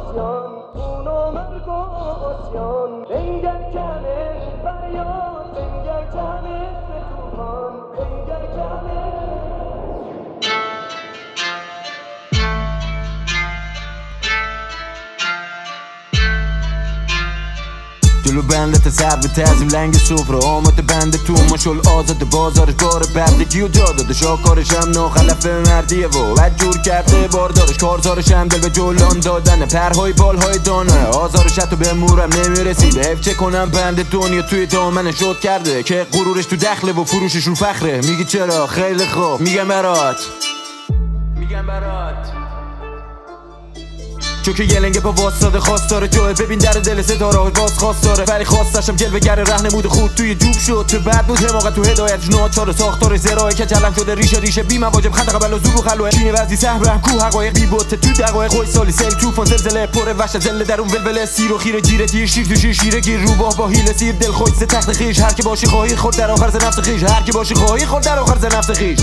آسیان خون و مرگ و آسیان بنگر جمع فریاد بنگر جمع توفان بنگر جمع جلو بندت سر به تعظیم لنگ سفره آمد بنده تو ماشل آزاد بازارش بار بردگی و جا داده شاکارش هم ناخلف مردیه و بد جور کرده باردارش کارزارش هم دل به جلان دادنه پرهای بالهای دانه آزارش حتی به مورم نمیرسیده حیف چه کنم بنده دنیا توی دامنه شد کرده که غرورش تو دخله و فروشش رو فخره میگی چرا خیلی خوب میگم برات چون که یه لنگه با واسطاده خواست داره جوه ببین در دل ستاره باز خواست داره ولی خواستشم جلوه رهنمود خود توی جوب شد چه بد بود حماقت تو هدایتش ناچار ساختار زرای که جلم شده ریشه بی مواجب خند قبل و زور و خلوه چینه وزی سهرم کو حقایق بی بوته تو دقایق خوی سالی سیل توفان زلزله پر وحشت زله درون ولوله سیر و خیره جیره دیر شیر تو شیره گیر روباه با هیله سیر دل خوش ز تخت خیش هر کی باشی خواهی خود در آخر ز نفس خیش هر کی باشی خواهی خود در آخر ز نفس خیش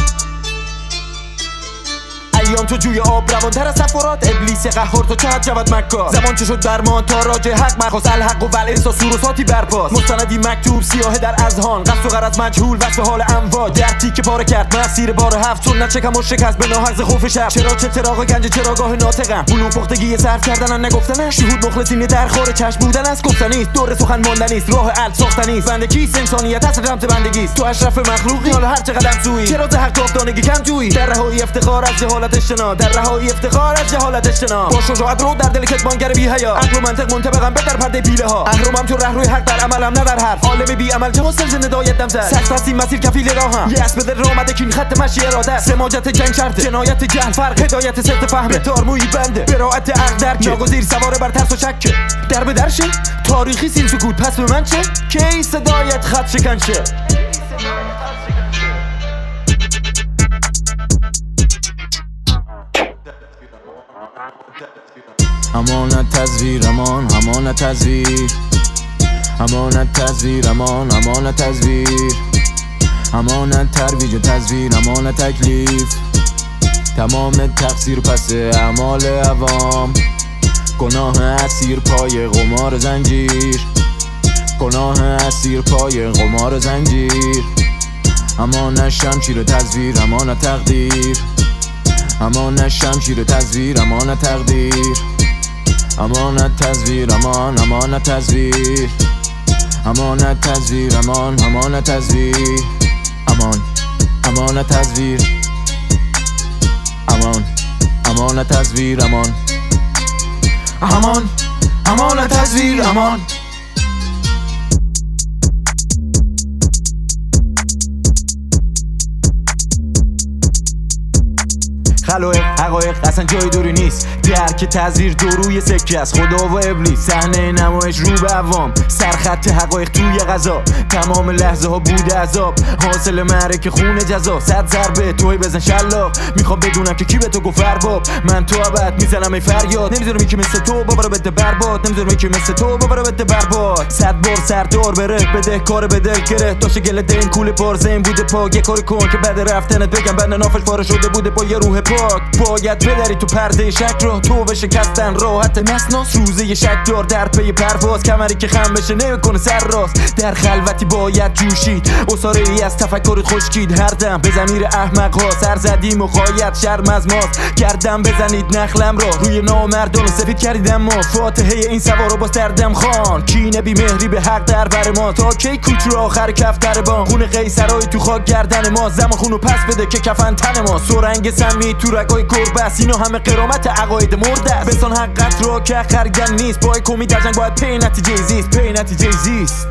ایام تو جوی آب روان تر از سفرات ابلیس قهار تو چقدر جود مکار زمان چه شد برمان تا راجع حق مرخص الحق و ولعسا سور و ساتی برپاس مستندی مکتوب سیاه در اذهان قصد و غرض مجهول وصف حال امواج درتی که پاره کرد مسیر بار هفت سنت چکم و شکست به ناحق ز خوف شب چرا چه چراغ گنج چراگاه ناطقم بلو پختگی صرف کردن نگفتن شهود مخلصین در خور چشم بودن از گفتنی دور سخن ماندنی است راه ال ساختنی است بنده کیست انسانیت اصل رمز بندگی است تو اشرف مخلوقی حالا هر چه قدم سویی چرا ز حق دانگی کم جویی در رهایی افتخار از جهالت اجتناب در رهایی افتخار از جهالت اجتناب با شجاعت رو در دل کتمانگر بی حیا عقل و منطق منطبقم بدر پرده بیله ها اهرمم تو رهروی حق در عملم نه در حرف عالم بی عمل چه حاصل ز ندایت دم زد سخت است این مسیر کفیل راهم یه اسب دل رامده کین خط مشی اراده سماجت جنگ شرط جنایت جهل فرق هدایت صدق فهم تارموی بنده براءت عقل درک ناگزیر سواره بر ترس و شک در به درشه تاریخی سین سکوت پس به من چه کی صدایت خط شکن شه امانت تزویر امان امانت تزویر امانت تزویر امان امانت تزویر امانت ترویج و تزویر امانت تکلیف تمام تقصیر پس اعمال عوام گناه اسیر پای قمار زنجیر گناه اسیر پای قمار زنجیر امانت شمشیر تزویر امانت تقدیر امانت شمشیر تزویر امانت تقدیر امانت تزویر امان امانت تزویر امانت تزویر امان امانت تزویر امان امانت تزویر امان امانت تزویر امان امان امانت تزویر امان خلایق حقایق اصلا جای دوری نیست درک تزویر دو روی سکه است خدا و ابلیس صحنه نمایش رو به عوام سرخط حقایق توی غذا تمام لحظه ها بوده عذاب حاصل معرکه خون جزا 100 ضربه توی بزن شلاق میخوام بدونم که کی به تو گفت ارباب من تو ابد میزنم ای فریاد نمیذارم یکی مثل تو بابا رو بده برباد نمیذارم یکی مثل تو بابا رو بده برباد 100 بار سردار بره بده کار بده گره داشه گله دین کول پارزین بوده پاک یه کاری کن که بعد رفتنت بگم بنده نافش پاره شده بوده با یه روح پاک باید بدری تو پرده شک رو تو به شکستن راحت نسناس روزه یه شک دار در پی پرواز کمری که خم بشه نمیکنه سر راست در خلوتی باید جوشید اصاره ای از تفکرت خشکید هر دم به ضمیر احمق ها سر زدیم و خواهیت شرم از ماست گردم بزنید نخلم را روی نامردان سفید کردیدم ما فاتحه این سوارو باز دردم خان کینه بی مهری به حق در بر ما تا کی کوچ رو آخر کف در بان خون قیصرای تو خاک گردن ما زمان خونو پس بده که کفن تن ما سرنگ سمی تو رگای گربه است اینا همه قرامت عقاید مرده است بسان حقت رو که خرگن نیست با کمی در جنگ باید پی نتیجه زیست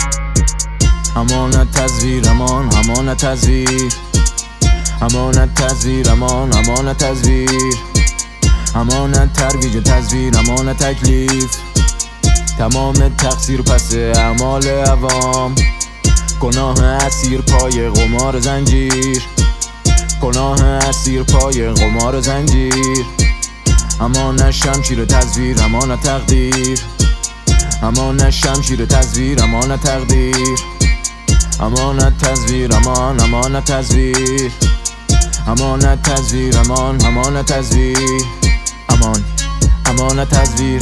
امانت تزویر امان امانت تزویر امانت تزویر امان امانت تزویر امانت ترویج و تزویر امانت تکلیف تمام تقصیر پس اعمال عوام گناه اسیر پای قمار زنجیر گناه اسیر پای قمار زنجیر امانت شمشیر تزویر امانت تقدیر امانت شمشیر تزویر امانت تقدیر امانت تزویر امان امانت تزویر امانت تزویر امان امانت تزویر امان امان تصویر،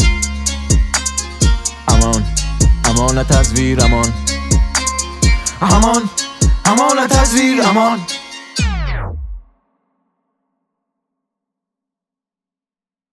امان امان تصویر، امان امان امان تصویر، امان